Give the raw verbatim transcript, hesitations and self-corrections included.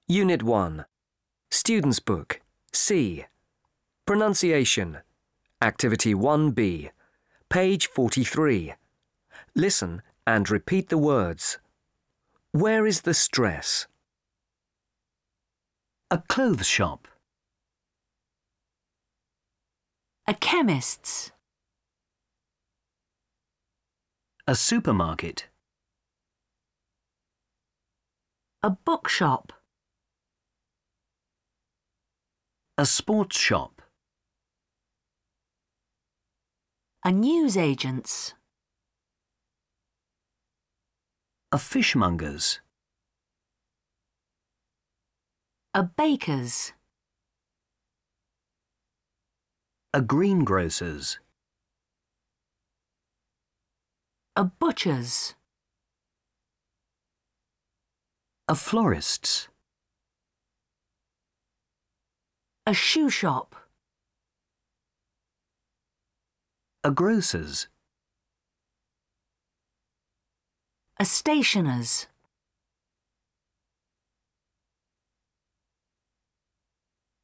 Unit one. Student's Book, C. Pronunciation, Activity one B, page forty-three. Listen and repeat the words. Where is the stress? A clothes shop. A chemist's. A supermarket. A bookshop. A sports shop. A newsagent's. A fishmonger's. A baker's. A greengrocer's. A butcher's. A florist's. A shoe shop. A grocer's. A stationer's.